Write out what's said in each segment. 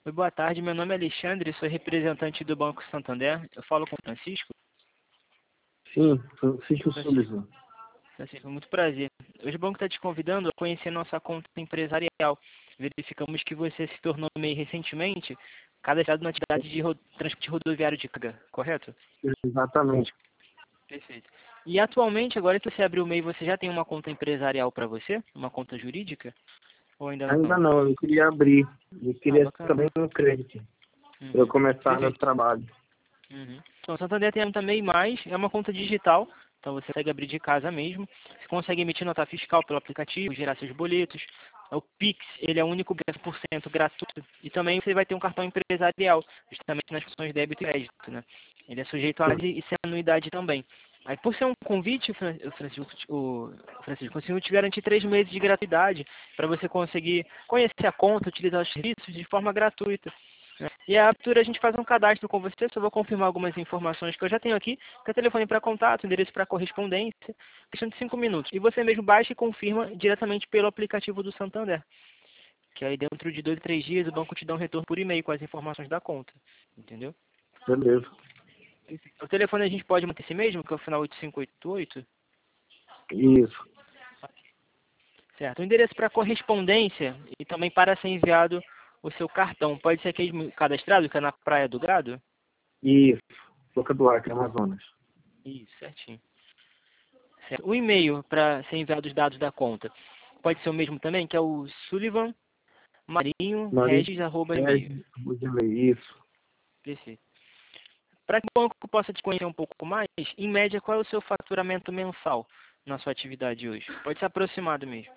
Oi, boa tarde. Meu nome é Alexandre, sou representante do Banco Santander. Eu falo com o Francisco. Sim, Francisco Francisco, Sullivan. Francisco, muito prazer. Hoje o banco está te convidando a conhecer nossa conta empresarial. Verificamos que você se tornou MEI recentemente, cadastrado na atividade de transporte rodoviário de carga, correto? Exatamente. Perfeito. E atualmente, agora que você abriu o MEI, você já tem uma conta empresarial para você? Uma conta jurídica? Ou ainda Ainda não? não, eu queria abrir. Eu Ah, queria bacana. também um crédito para eu começar meu Perfeito. trabalho. Então, o Santander tem também mais, é uma conta digital, então você consegue abrir de casa mesmo. Você consegue emitir nota fiscal pelo aplicativo, gerar seus boletos. O Pix, ele é o único 10% gratuito. E também você vai ter um cartão empresarial, justamente nas funções de débito e crédito, né? Ele é sujeito a e sem anuidade também. Aí, por ser um convite, Francisco conseguiu te garantir 3 meses de gratuidade para você conseguir conhecer a conta, utilizar os serviços de forma gratuita. E a abertura a gente faz um cadastro com você, só vou confirmar algumas informações que eu já tenho aqui, que é telefone para contato, endereço para correspondência, questão de 5 minutos. E você mesmo baixa e confirma diretamente pelo aplicativo do Santander, que aí dentro de 2 a 3 dias o banco te dá um retorno por e-mail com as informações da conta, entendeu? Beleza. O telefone a gente pode manter esse mesmo, que é o final 8588, Isso. certo? O endereço para correspondência e também para ser enviado o seu cartão, pode ser aquele cadastrado, que é na Praia do Gado? Isso. Boca do Acre, Amazonas. Isso, certinho. Certo. O e-mail para ser enviado os dados da conta pode ser o mesmo também, que é o Sullivan Marinho Maria Regis, arroba e-mail. Regis, Budilei, isso. Perfeito. Para que o banco possa te conhecer um pouco mais, em média, qual é o seu faturamento mensal na sua atividade hoje? Pode ser aproximado mesmo.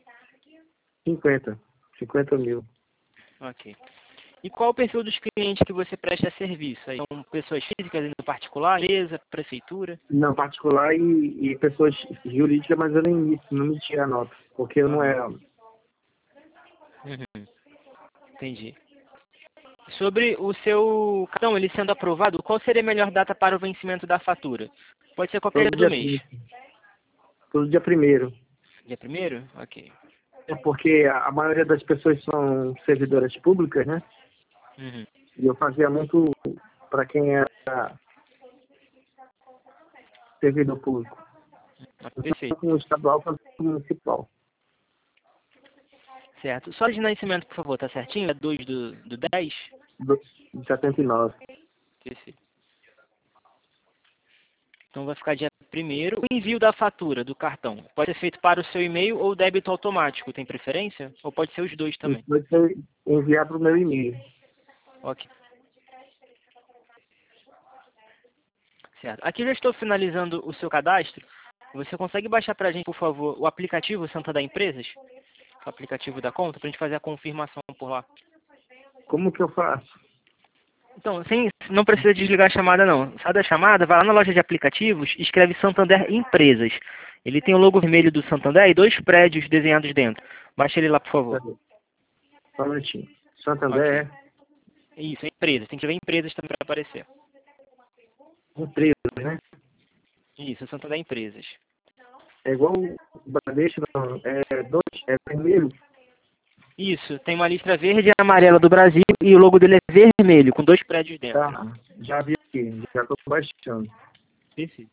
50 mil. Ok. E qual o perfil dos clientes que você presta serviço? Aí são pessoas físicas, no particular, empresa, prefeitura? Não, particular e pessoas jurídicas, mas eu nem isso, não me tira a nota, porque eu não Aham. era. Uhum. Entendi. Sobre o seu cartão, ele sendo aprovado, qual seria a melhor data para o vencimento da fatura? Pode ser qualquer Todo dia do dia mês. 30. Todo dia primeiro. Dia primeiro? Ok. É porque a maioria das pessoas são servidoras públicas, né? Uhum. E eu fazia muito para quem era servidor público. Perfeito. Tanto no estadual quanto no municipal. Certo. Só de nascimento, por favor, tá certinho? É 2 do 10? De 79. Perfeito. Então vai ficar dia primeiro. O envio da fatura do cartão pode ser feito para o seu e-mail ou débito automático, tem preferência? Ou pode ser os dois Isso também? vai ser enviar para o meu e-mail. Ok. Certo. Aqui já estou finalizando o seu cadastro. Você consegue baixar para a gente, por favor, o aplicativo Santander Empresas? O aplicativo da conta, para a gente fazer a confirmação por lá. Como que eu faço? Então, não precisa desligar a chamada não. Sai da chamada, vai lá na loja de aplicativos e escreve Santander Empresas. Ele tem o logo vermelho do Santander e 2 prédios desenhados dentro. Baixa ele lá, por favor. Peraí, só um minutinho. Ok. Santander Isso, é empresas. Tem que ver empresas também para aparecer. é empresa, né? Isso, Santander Empresas. É igual o Bradesco, não. É vermelho. Isso, tem uma listra verde e amarela do Brasil e o logo dele é vermelho, com 2 prédios dentro. Tá, já vi aqui, já estou baixando. Perfeito.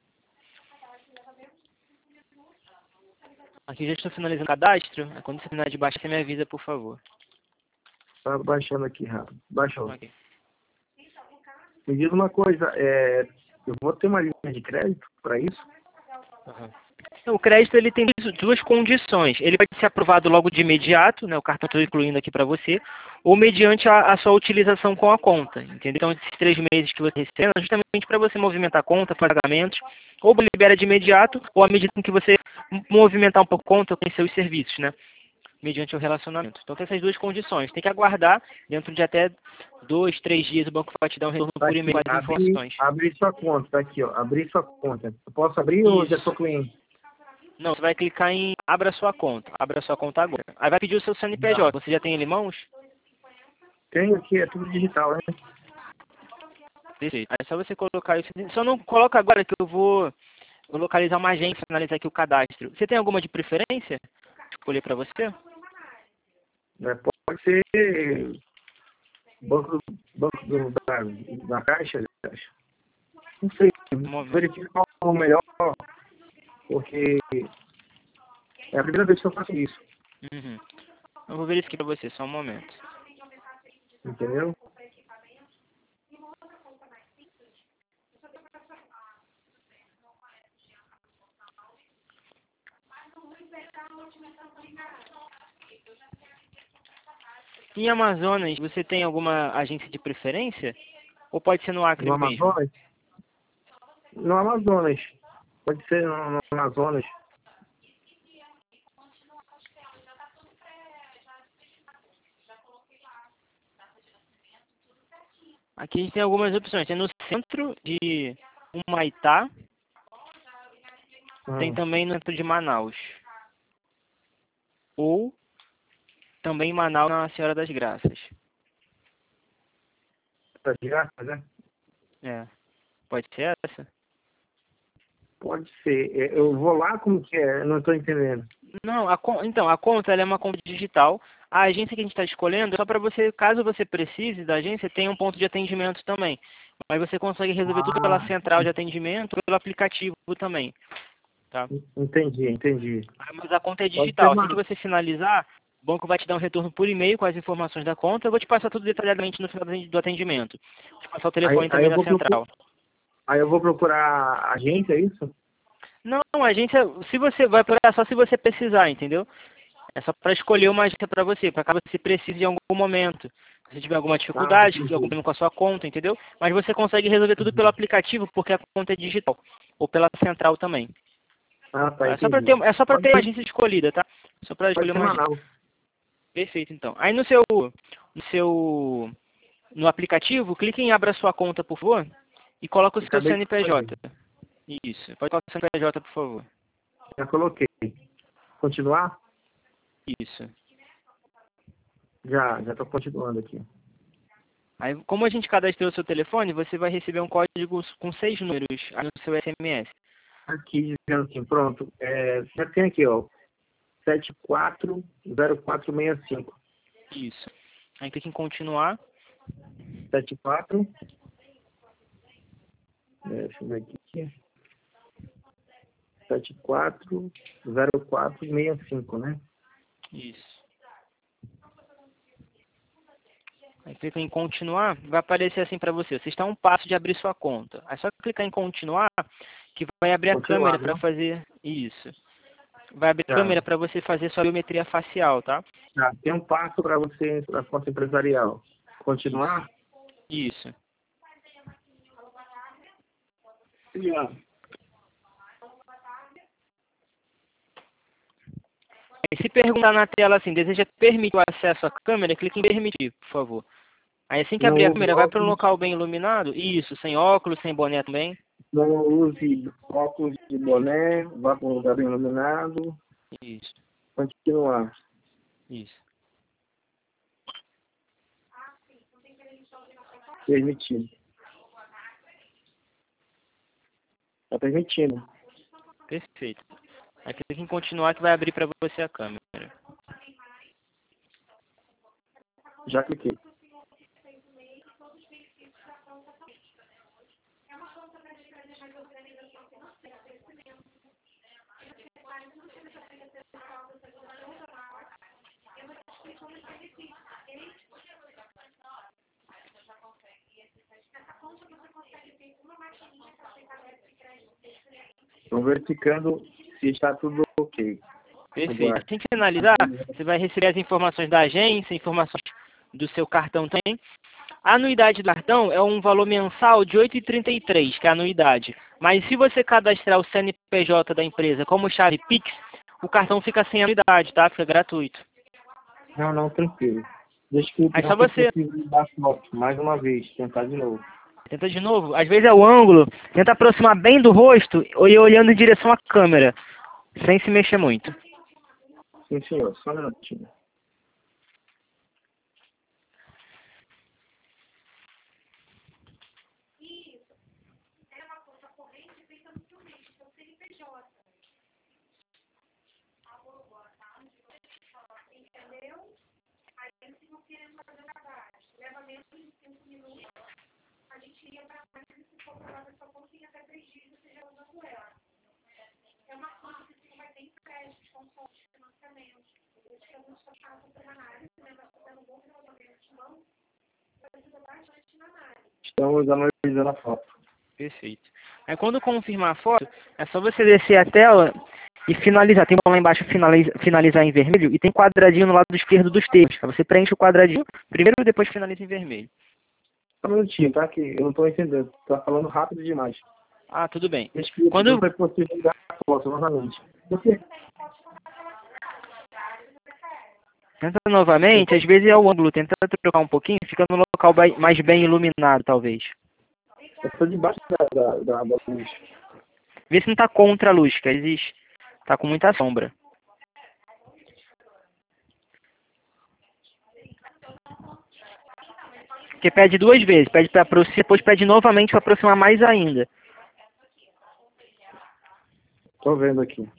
Aqui já estou finalizando o cadastro. Quando você terminar de baixar, você me avisa, por favor. Tá baixando aqui rápido. Baixou. Ok. Me diz uma coisa, eu vou ter uma linha de crédito para isso? Uhum. Então, o crédito ele tem duas condições. Ele pode ser aprovado logo de imediato, né, o cartão estou incluindo aqui para você, ou mediante a sua utilização com a conta. Entendeu? Então, esses 3 meses que você recebe é justamente para você movimentar a conta, fazer pagamentos, ou libera de imediato, ou à medida em que você movimentar um pouco a conta com seus serviços, né? Mediante o relacionamento. Então, tem essas duas condições. Tem que aguardar, dentro de até 2, 3 dias, o banco vai te dar um retorno Tá por aqui, e-mail com as informações. abrir sua conta, tá aqui, ó. Abrir sua conta. Eu posso abrir ou já sou Isso. cliente? Não, você vai clicar em abra sua conta. Abra sua conta agora. Aí vai pedir o seu Já. CNPJ. Você já tem ele em mãos? Tenho aqui, é tudo digital, né? Perfeito. Aí é só você colocar isso. Só não coloca agora que eu vou localizar uma agência, finalizar aqui o cadastro. Você tem alguma de preferência? Escolher para você? Pode ser Banco, da Caixa, aliás. Não sei, verifica qual é o melhor, porque é a primeira vez que eu faço isso. Uhum. Eu vou verificar para você, só um momento. Entendeu? Em Amazonas, você tem alguma agência de preferência? Ou pode ser no Acre No mesmo? Amazonas? No Amazonas. Pode ser no Amazonas. Aqui a gente tem algumas opções. Tem no centro de Humaitá, tem também no centro de Manaus. Ou também em Manaus, na Senhora das Graças. Tá de graça, né? É. Pode ser essa? Pode ser. Eu vou lá, como que é? Eu não estou entendendo. Não, então, a conta ela é uma conta digital. A agência que a gente está escolhendo é só para você, caso você precise da agência, tem um ponto de atendimento também. Mas você consegue resolver tudo pela central de atendimento, pelo aplicativo também. Tá? Entendi. Mas a conta é Pode ser digital. Assim uma... que você finalizar, o banco vai te dar um retorno por e-mail com as informações da conta. Eu vou te passar tudo detalhadamente no final do atendimento. Vou te passar o telefone aí também eu da vou central. aí eu vou procurar a agência, é isso? Não, a agência, se você vai procurar só se você precisar, entendeu? É só para escolher uma agência para você, para caso você precise em algum momento. Se você tiver alguma dificuldade, algum Entendi. problema com a sua conta, entendeu? Mas você consegue resolver tudo pelo aplicativo, porque a conta é digital. Ou pela central também. Tá, É só para entendi. ter, é só para Pode ter uma ser, agência escolhida, tá? Só para pode escolher ser uma agência. Manaus. Perfeito, então. Aí no aplicativo, clique em abra sua conta, por favor, e coloca o seu Acabei de fazer. CNPJ. Isso. Pode colocar o CNPJ, por favor. Já coloquei. Continuar? Isso. Já estou continuando aqui. Aí, como a gente cadastrou o seu telefone, você vai receber um código com 6 números aí no seu SMS. Aqui dizendo assim, pronto. Já tem aqui, ó. 740465. Isso. Aí clique em continuar. 74. Deixa eu ver aqui. 740465, né? Isso. Aí clica em continuar, vai aparecer assim para você. Você está a um passo de abrir sua conta. Aí só clicar em continuar, que vai abrir a câmera Continuar, para né? fazer isso. Vai abrir a Já. câmera para você fazer sua biometria facial, tá? Tem um passo para você para a conta empresarial. Isso. Continuar? Isso. Já. Aí se perguntar na tela assim, deseja permitir o acesso à câmera, clique em permitir, por favor. Aí assim que abrir Não a use câmera, vai para um óculos, local bem iluminado. Isso, sem óculos, sem boné também. não use óculos de boné, vá para um lugar bem iluminado. Isso, Continuar. isso. Permitido. Está permitindo. Perfeito. Aí clique em continuar que vai abrir para você a câmera. Já cliquei. Estou verificando se está tudo ok. Perfeito. Aguarde. Assim que finalizar, você vai receber as informações da agência, informações do seu cartão também. A anuidade do cartão é um valor mensal de R$ 8,33, que é a anuidade. Mas se você cadastrar o CNPJ da empresa como chave Pix, o cartão fica sem anuidade, tá? Fica gratuito. Não, tranquilo. Deixa que Aí não só sei você se dar foto. Mais uma vez, tentar de novo. tenta de novo. Às vezes é o ângulo. Tenta aproximar bem do rosto ou ir olhando em direção à câmera, sem se mexer muito. Sim, senhor. Só um minutinho. Estamos analisando a foto. Perfeito. Aí quando confirmar a foto, é só você descer a tela e finalizar. Tem lá embaixo finalizar em vermelho e tem quadradinho no lado esquerdo dos termos. Aí você preenche o quadradinho primeiro e depois finaliza em vermelho. Só um minutinho, tá? Que eu não estou entendendo. Tá falando rápido demais. Ah, tudo bem. Quando não foi possível dar a foto novamente. Por quê? Tenta novamente, às vezes é o ângulo. Tenta trocar um pouquinho, fica no local mais bem iluminado, talvez. Eu estou debaixo da luz. Vê se não está contra a luz, que às vezes está com muita sombra. Porque pede duas vezes, pede para aproximar, depois pede novamente para aproximar mais ainda. Estou vendo aqui.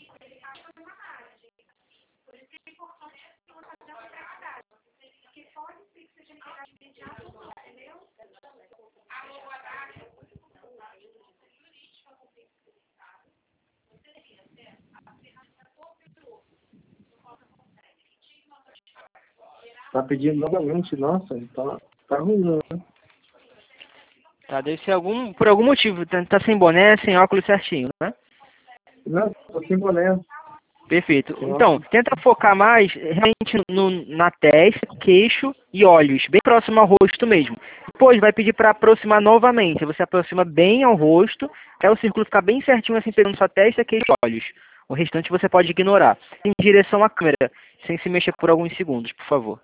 Tá pedindo novamente, nossa, tá ruim, né? Tá, deve ser por algum motivo, tá sem boné, sem óculos certinho, né? Não, tô sem boné. Perfeito. Então, tenta focar mais realmente na testa, queixo e olhos, bem próximo ao rosto mesmo. Depois vai pedir para aproximar novamente. Você aproxima bem ao rosto, até o círculo ficar bem certinho assim, pegando sua testa, queixo e olhos. O restante você pode ignorar. Em direção à câmera, sem se mexer por alguns segundos, por favor.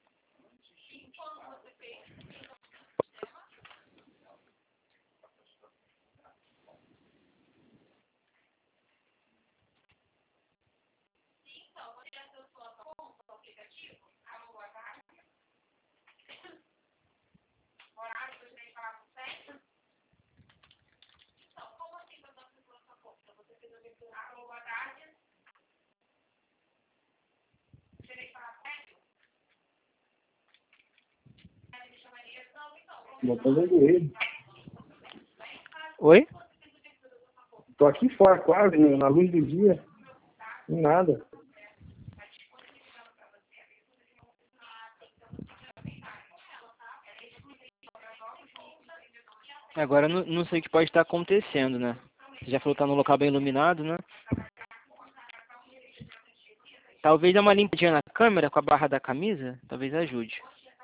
Não tô vendo ele. Oi? Tô aqui fora quase, na luz do dia. Nada. Agora não sei o que pode estar acontecendo, né? Você já falou que tá num local bem iluminado, né? Talvez dar uma limpadinha na câmera com a barra da camisa, talvez ajude.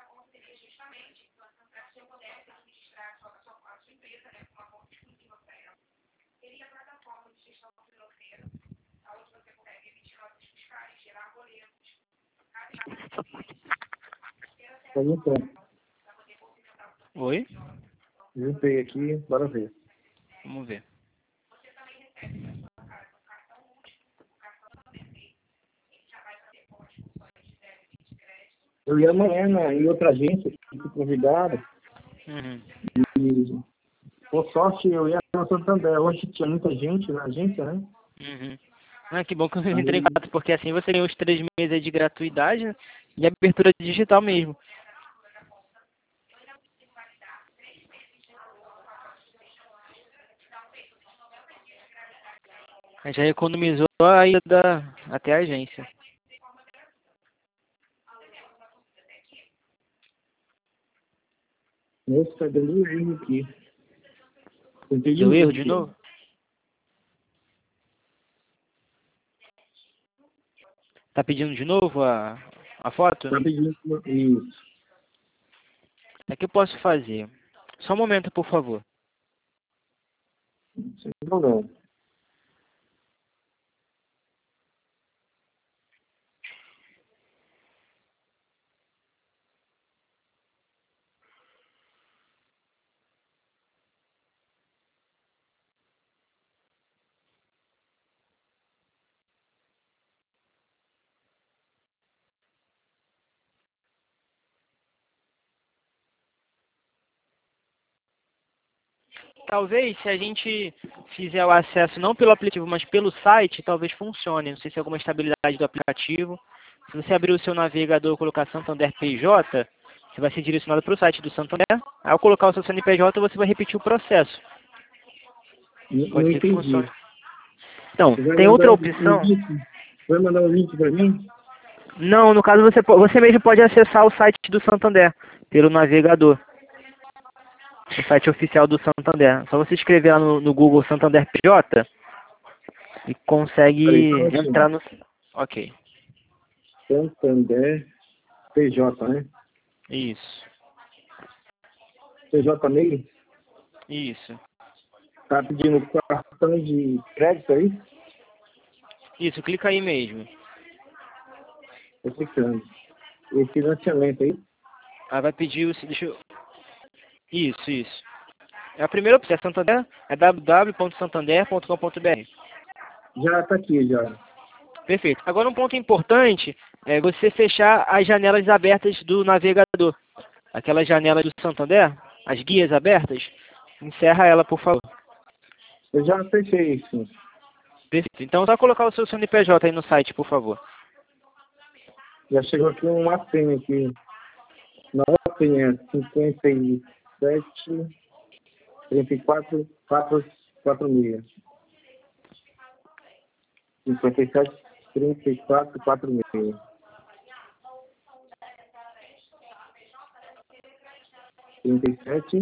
Tá limpando. Oi? Limpei aqui, bora ver. Vamos ver. Eu ia amanhã em outra agência, fui convidado. Uhum. E, por sorte, eu ia na Santander. Hoje tinha muita gente na agência, né? Uhum. Ah, que bom que eu entrei em contato, porque assim você ganha os 3 meses de gratuidade, né? E abertura digital mesmo. A gente já economizou a ida até a agência. Esse tá dando erro aqui. Deu erro de novo? Tá pedindo de novo a foto? Tá pedindo isso. O que eu posso fazer? Só um momento, por favor. Sem problema. Talvez, se a gente fizer o acesso não pelo aplicativo, mas pelo site, talvez funcione. Não sei se é alguma estabilidade do aplicativo. Se você abrir o seu navegador e colocar Santander PJ, Você vai ser direcionado para o site do Santander. Ao colocar o seu CNPJ, você vai repetir o processo. Não entendi. Então, tem outra opção. Vai mandar um link para mim? Não, no caso você mesmo pode acessar o site do Santander pelo navegador. O site oficial do Santander. Só você escrever lá no Google Santander PJ e consegue entrar no... Ok. Santander PJ, né? Isso. PJ Meio? Isso. Tá pedindo cartão de crédito aí? Isso, clica aí mesmo. Tô clicando. E financiamento aí? Aí vai pedir o... Deixa eu... Isso. É a primeira opção, é Santander, é www.santander.com.br. Já tá aqui, já. Perfeito. Agora um ponto importante é você fechar as janelas abertas do navegador. Aquelas janelas do Santander, as guias abertas, encerra ela, por favor. Eu já fechei isso. Perfeito. Então só colocar o seu CNPJ aí no site, por favor. Já chegou aqui uma senha aqui. Nova senha 57 34 446. 57 34 46. 37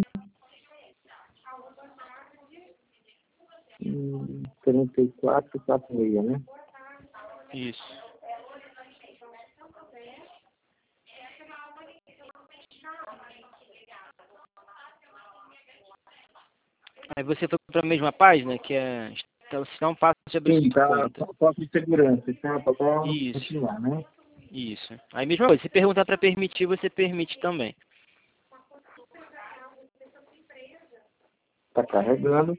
34 46, né? Isso. Aí você foi para a mesma página, que é está um passo de abrir Sim, sua tá. conta. Foto de segurança, tá? Pra Isso. continuar, né? Isso. Aí mesma coisa, se perguntar para permitir, você permite também. Tá carregando.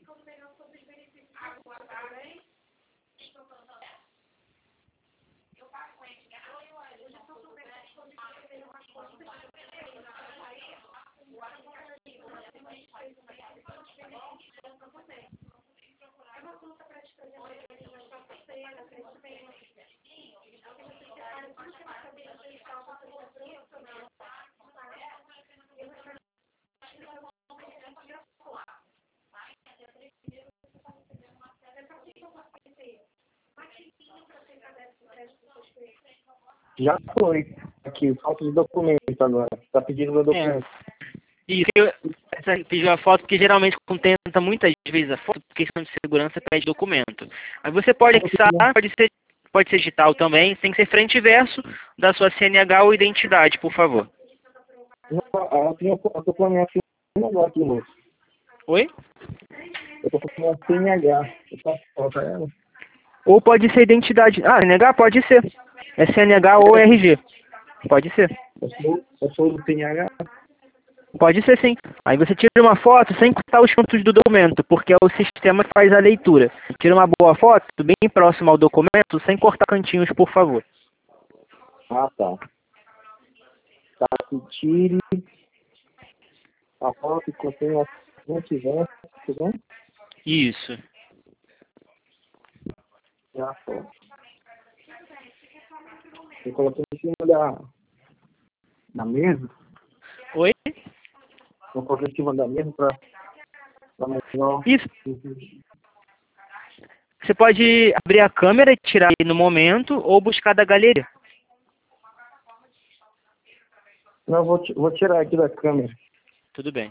Já foi. Aqui, falta de documento agora. Tá pedindo meu documento. Isso, essa pediu a foto, porque geralmente contenta muitas vezes a foto, por questão de segurança pede documento. Aí você pode anexar, pode ser digital também, tem que ser frente e verso da sua CNH ou identidade, por favor. Eu tô com a minha CNH aqui, moço. Oi? Eu tô com a minha CNH. Eu posso colocar ela? Ou pode ser identidade. Ah, CNH pode ser. É CNH ou RG. Pode ser. Eu sou do CNH. Pode ser sim. Aí você tira uma foto sem cortar os cantos do documento, porque é o sistema que faz a leitura. Tira uma boa foto, bem próximo ao documento, sem cortar cantinhos, por favor. Ah, tá. Tá, que tire a foto que contém a frente e verso, né? Isso. E a foto. Eu coloquei em cima da mesa. Oi? Eu coloquei em cima da mesa pra melhor. Isso. Você pode abrir a câmera e tirar aí no momento, ou buscar da galeria. Não, vou tirar aqui da câmera. Tudo bem.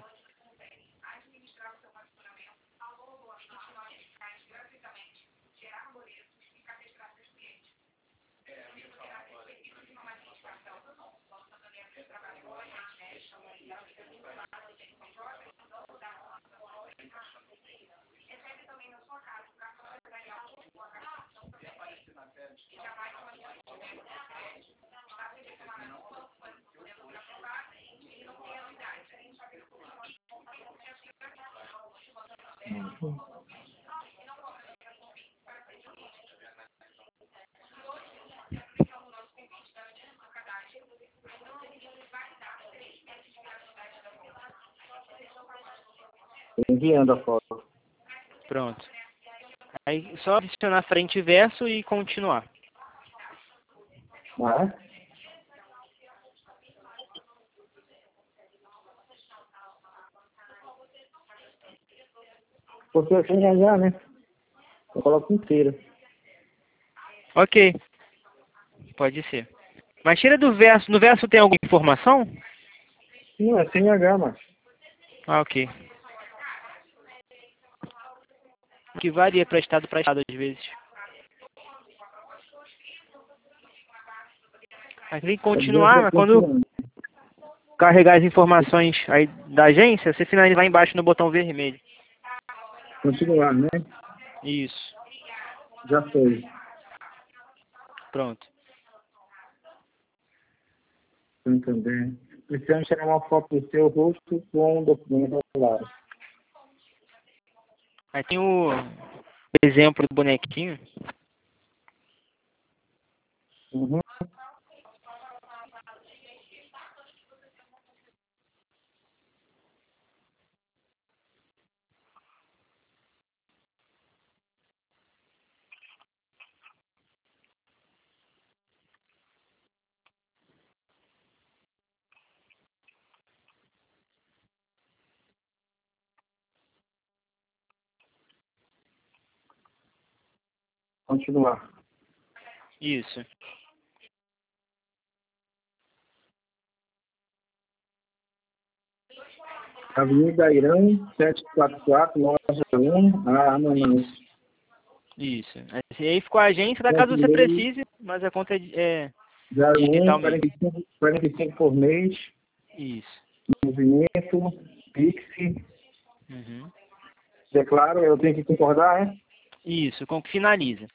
Enviando a foto. Pronto. Aí só adicionar frente e verso e continuar. Ah, é? Porque assim já, né? Eu coloco inteira. Ok, pode ser. Mas tira do verso. No verso tem alguma informação? Não, é sem H, mas. Ah, ok. Que varia para estado às vezes. Aí clique em continuar, mas quando carregar as informações aí da agência, você finaliza lá embaixo no botão vermelho. Continuar, né? Isso. Já foi. Pronto. Também. Precisamos tirar uma foto do seu rosto com um documento ao lado. Aí tem o exemplo do bonequinho. Uhum. Continuar. Isso. Avenida Irã, 744, loja 1, Manaus. Isso. Aí ficou a agência, da caso você precise, mas a conta é digital 01, mesmo. 45 por mês, Isso. movimento, Pix. Uhum. Declaro, eu tenho que concordar, é? Isso, com que finaliza.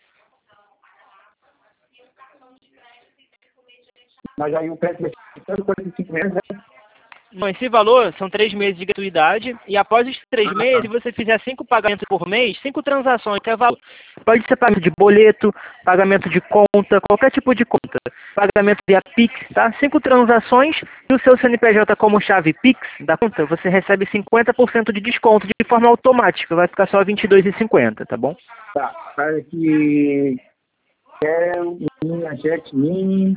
Mas aí o preço vai ser 45 meses, né? Bom, esse valor são 3 meses de gratuidade e após os 3 meses, se você fizer 5 pagamentos por mês, 5 transações, que é valor. Pode ser pagamento de boleto, pagamento de conta, qualquer tipo de conta. Pagamento via Pix, tá? 5 transações e o seu CNPJ como chave Pix da conta, você recebe 50% de desconto de forma automática. Vai ficar só R$ 22,50, tá bom? Tá, cara que quer minha Jet Mini,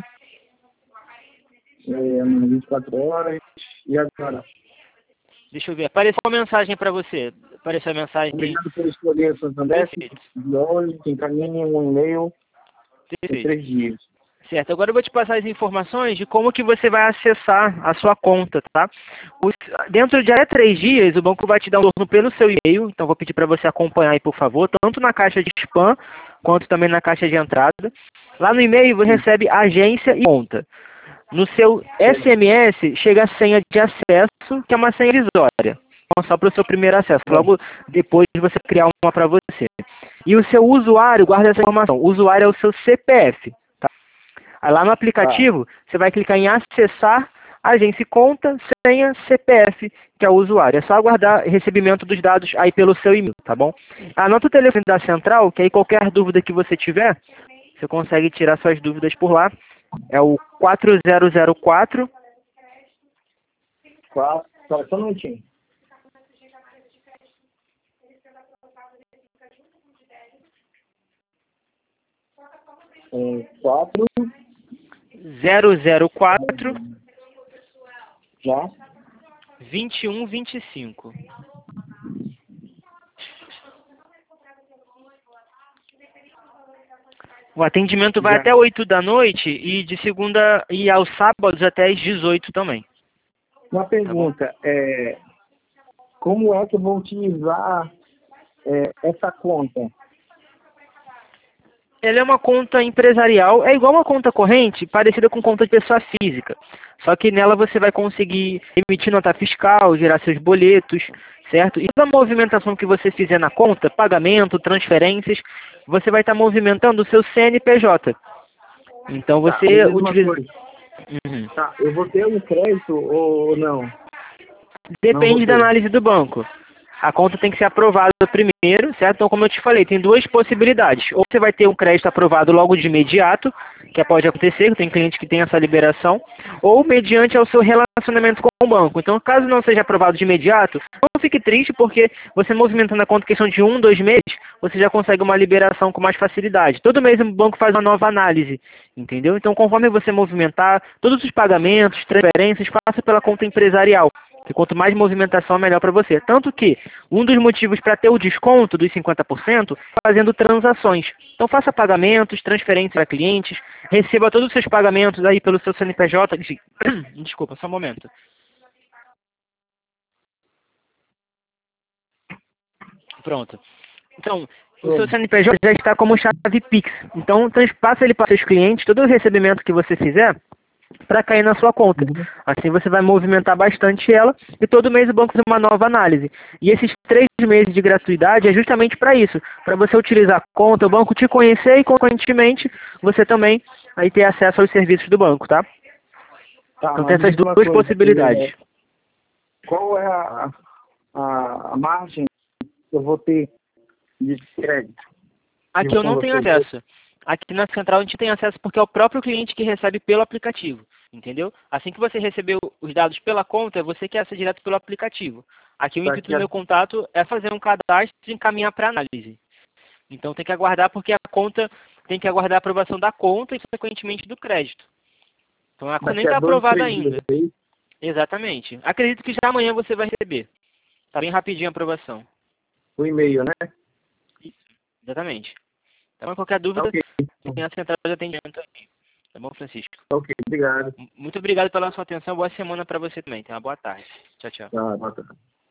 24 horas, e agora? Deixa eu ver. Apareceu uma mensagem para você. Apareceu a mensagem. Obrigado por escolher o Santander, de hoje, encaminhe um e-mail em 3 dias. Certo, agora eu vou te passar as informações de como que você vai acessar a sua conta, tá? Dentro de até 3 dias, o banco vai te dar um retorno pelo seu e-mail, então vou pedir para você acompanhar aí, por favor, tanto na caixa de spam, quanto também na caixa de entrada. Lá no e-mail você recebe agência e conta. No seu SMS chega a senha de acesso, que é uma senha provisória, então, só para o seu primeiro acesso, logo depois de você criar uma para você. E o seu usuário, guarda essa informação, o usuário é o seu CPF. Aí lá no aplicativo, você vai clicar em acessar, agência e conta, senha, CPF, que é o usuário. É só aguardar recebimento dos dados aí pelo seu e-mail, tá bom? Anota o telefone da central, que aí qualquer dúvida que você tiver, você consegue tirar suas dúvidas por lá. É o 4004... Só um minutinho. É 4... 004 Já? 2125. O atendimento vai até 8 da noite e de segunda e aos sábados até às 18 também. Uma pergunta, como é que eu vou utilizar essa conta? Ela é uma conta empresarial, é igual uma conta corrente, parecida com conta de pessoa física. Só que nela você vai conseguir emitir nota fiscal, gerar seus boletos, certo? E toda a movimentação que você fizer na conta, pagamento, transferências, você vai estar movimentando o seu CNPJ. Então você utiliza... Uhum. Tá, eu vou ter um crédito ou não? Depende da análise do banco. A conta tem que ser aprovada primeiro, certo? Então, como eu te falei, tem duas possibilidades. Ou você vai ter um crédito aprovado logo de imediato, que pode acontecer, tem cliente que tem essa liberação, ou mediante ao seu relacionamento com o banco. Então, caso não seja aprovado de imediato, não fique triste, porque você movimentando a conta em questão de 1, 2 meses, você já consegue uma liberação com mais facilidade. Todo mês o banco faz uma nova análise, entendeu? Então, conforme você movimentar, todos os pagamentos, transferências, passa pela conta empresarial, que E quanto mais movimentação, melhor para você. Tanto que um dos motivos para ter o desconto dos 50% é fazendo transações. Então faça pagamentos, transferências para clientes, receba todos os seus pagamentos aí pelo seu CNPJ. Desculpa, só um momento. Pronto. Então, o seu CNPJ já está como chave Pix. Então, passa ele para seus clientes, todo o recebimento que você fizer, para cair na sua conta. Assim você vai movimentar bastante ela e todo mês o banco faz uma nova análise. E esses 3 meses de gratuidade é justamente para isso, para você utilizar a conta, o banco te conhecer e, consequentemente, você também aí ter acesso aos serviços do banco, tá? Então tem essas duas possibilidades. Qual é a margem que eu vou ter de crédito? Aqui eu não tenho acesso. Aqui na central a gente tem acesso porque é o próprio cliente que recebe pelo aplicativo, entendeu? Assim que você recebeu os dados pela conta, você quer acessar direto pelo aplicativo. Aqui o intuito do meu contato é fazer um cadastro e encaminhar para análise. Então tem que aguardar porque a conta tem que aguardar a aprovação da conta e, consequentemente, do crédito. Então a conta nem está aprovada ainda. Exatamente. Acredito que já amanhã você vai receber. Tá bem rapidinho a aprovação. O e-mail, né? Exatamente. Então, qualquer dúvida, tem a central de atendimento aqui. Tá bom, Francisco? Ok, obrigado. Muito obrigado pela sua atenção. Boa semana para você também. Tenha uma boa tarde. Tchau, tchau. Tá, boa tarde.